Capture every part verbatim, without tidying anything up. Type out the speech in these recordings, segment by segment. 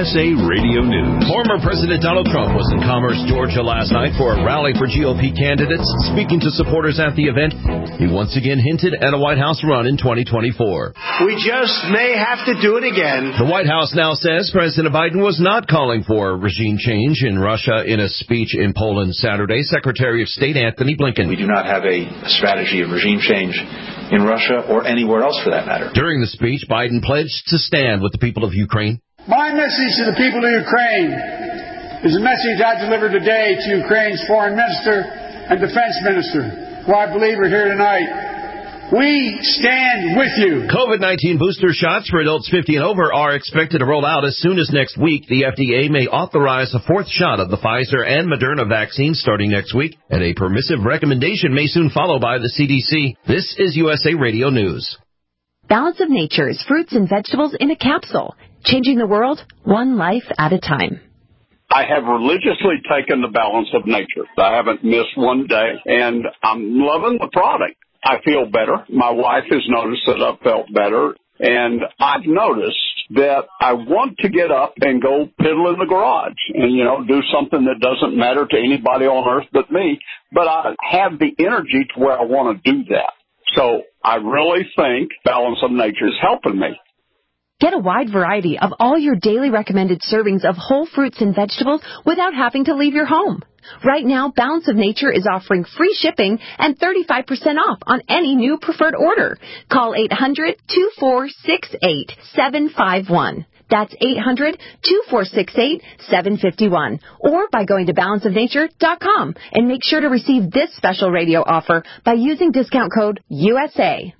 S A Radio News. Former President Donald Trump was in Commerce, Georgia last night for a rally for G O P candidates. Speaking to supporters at the event, he once again hinted at a White House run in twenty twenty-four. We just may have to do it again. The White House now says President Biden was not calling for regime change in Russia. In a speech in Poland Saturday, Secretary of State Antony Blinken. We do not have a strategy of regime change in Russia or anywhere else for that matter. During the speech, Biden pledged to stand with the people of Ukraine. My message to the people of Ukraine is a message I delivered today to Ukraine's foreign minister and defense minister, who I believe are here tonight. We stand with you. COVID nineteen booster shots for adults fifty and over are expected to roll out as soon as next week. The F D A may authorize a fourth shot of the Pfizer and Moderna vaccines starting next week, and a permissive recommendation may soon follow by the C D C. This is U S A Radio News. Balance of Nature's fruits and vegetables in a capsule, changing the world one life at a time. I have religiously taken the Balance of Nature. I haven't missed one day, and I'm loving the product. I feel better. My wife has noticed that I've felt better, and I've noticed that I want to get up and go piddle in the garage and, you know, do something that doesn't matter to anybody on earth but me, but I have the energy to where I want to do that. So I really think Balance of Nature is helping me. Get a wide variety of all your daily recommended servings of whole fruits and vegetables without having to leave your home. Right now, Balance of Nature is offering free shipping and thirty-five percent off on any new preferred order. Call eight hundred, two four six eight, seven five one. That's eight hundred, two four six eight, seven five one. Or by going to balance of nature dot com and make sure to receive this special radio offer by using discount code U S A.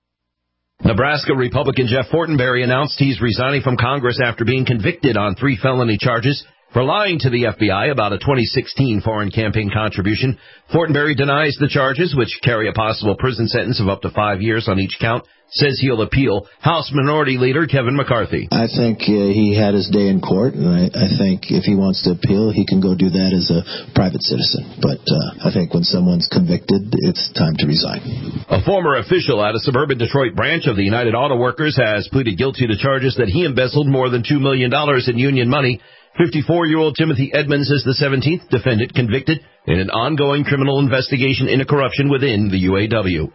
Nebraska Republican Jeff Fortenberry announced he's resigning from Congress after being convicted on three felony charges for lying to the F B I about a twenty sixteen foreign campaign contribution. Fortenberry denies the charges, which carry a possible prison sentence of up to five years on each count, says he'll appeal. House Minority Leader Kevin McCarthy. I think uh, he had his day in court, and I, I think if he wants to appeal, he can go do that as a private citizen. But uh, I think when someone's convicted, it's time to resign. A former official at a suburban Detroit branch of the United Auto Workers has pleaded guilty to charges that he embezzled more than two million dollars in union money. fifty-four-year-old Timothy Edmonds is the seventeenth defendant convicted in an ongoing criminal investigation into corruption within the U A W.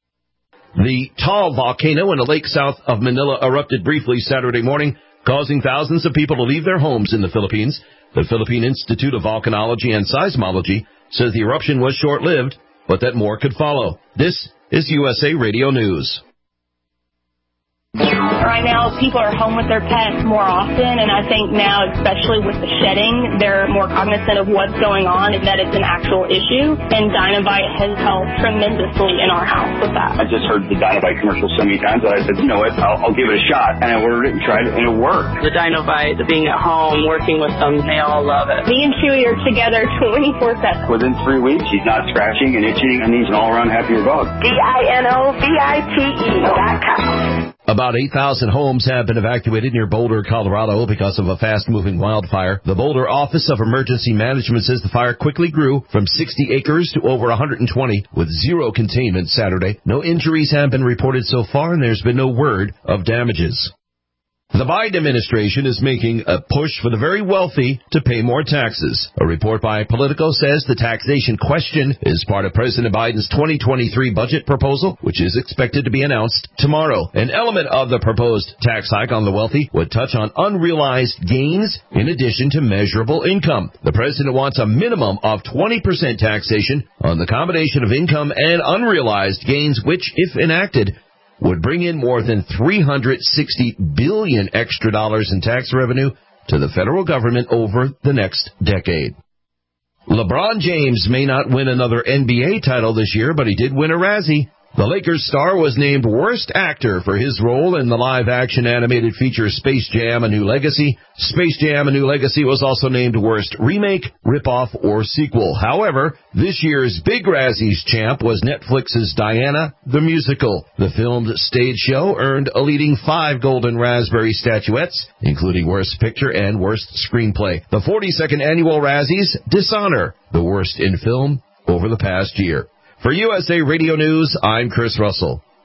The Taal volcano in a lake south of Manila erupted briefly Saturday morning, causing thousands of people to leave their homes in the Philippines. The Philippine Institute of Volcanology and Seismology says the eruption was short-lived, but that more could follow. This is U S A Radio News. Right now, people are home with their pets more often, and I think now, especially with the shedding, they're more cognizant of what's going on and that it's an actual issue, and Dynovite has helped tremendously in our house with that. I just heard the Dynovite commercial so many times that I said, you know what, I'll, I'll give it a shot, and I ordered it and tried it, and it worked. The Dynovite, the being at home, working with them, they all love it. Me and Chewy are together twenty-four seven. Within three weeks, he's not scratching and itching, and he's an all-around happier dog. D I N O V I T E dot com. About eight thousand homes have been evacuated near Boulder, Colorado because of a fast-moving wildfire. The Boulder Office of Emergency Management says the fire quickly grew from sixty acres to over one hundred twenty with zero containment Saturday. No injuries have been reported so far, and there's been no word of damages. The Biden administration is making a push for the very wealthy to pay more taxes. A report by Politico says the taxation question is part of President Biden's twenty twenty-three budget proposal, which is expected to be announced tomorrow. An element of the proposed tax hike on the wealthy would touch on unrealized gains in addition to measurable income. The president wants a minimum of twenty percent taxation on the combination of income and unrealized gains, which, if enacted, would bring in more than three hundred sixty billion dollars extra dollars in tax revenue to the federal government over the next decade. LeBron James may not win another N B A title this year, but he did win a Razzie. The Lakers star was named Worst Actor for his role in the live-action animated feature Space Jam: A New Legacy. Space Jam: A New Legacy was also named Worst Remake, Ripoff, or Sequel. However, this year's Big Razzies champ was Netflix's Diana, the Musical. The filmed stage show earned a leading five Golden Raspberry statuettes, including Worst Picture and Worst Screenplay. The forty-second annual Razzies dishonor the worst in film over the past year. For U S A Radio News, I'm Chris Russell.